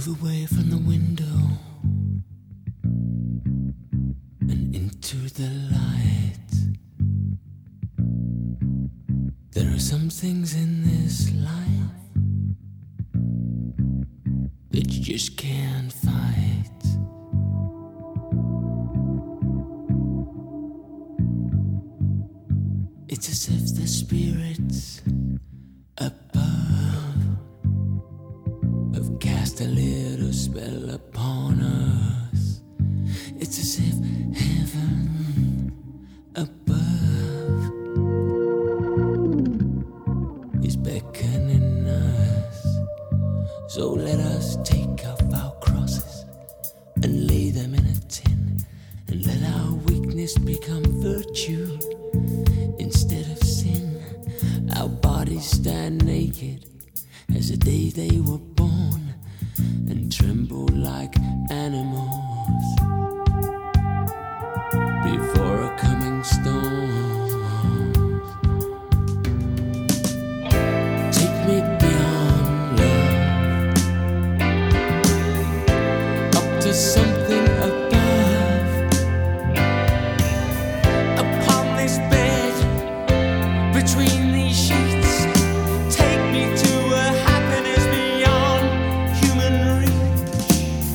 Move away from the window and into the light. There are some things in this life that you just can't fight. It's as if the spirits above have cast a little spell upon us. It's as if heaven above is beckoning us. So let us take off our crosses and lay them in a tin, and let our weakness become virtue instead of sin. Our bodies stand naked as the day they were born, and tremble like animals before a coming storm. Take me beyond love, up to something above. Upon this bed, between these sheets, take me to a happiness beyond human reach.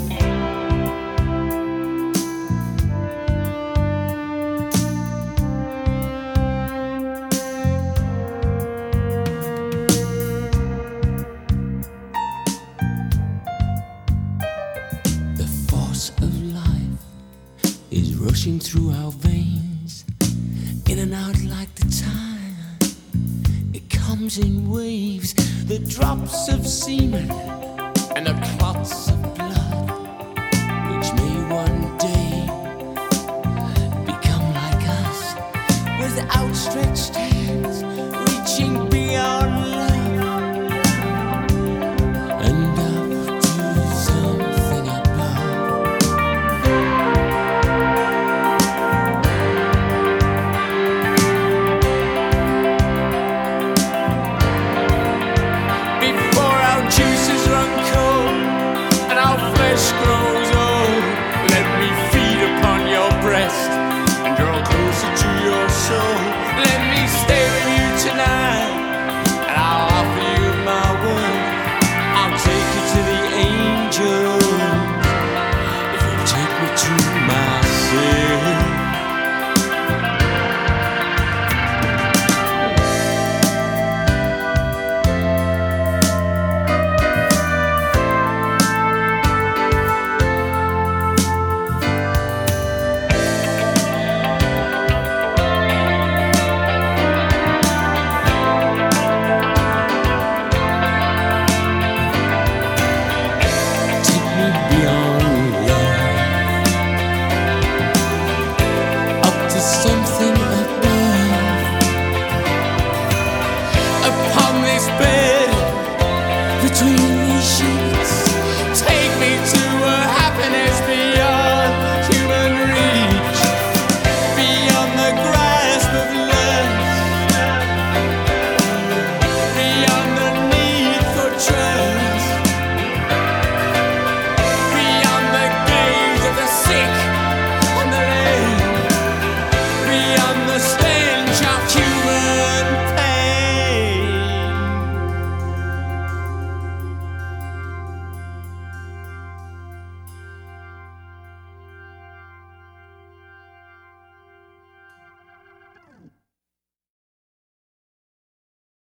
The force of life is rushing through our veins, in and out like the tide. It comes in waves, the drops of semen and the clots of blood, which may one day become like us, with outstretched hands reaching beyond love and up to something above. Before our juices run cold and our flesh grows old, let me feed upon your breast and draw closer to your soul. Let me stay with you tonight, and I'll offer you my word. I'll take you to the angels if you'll take me to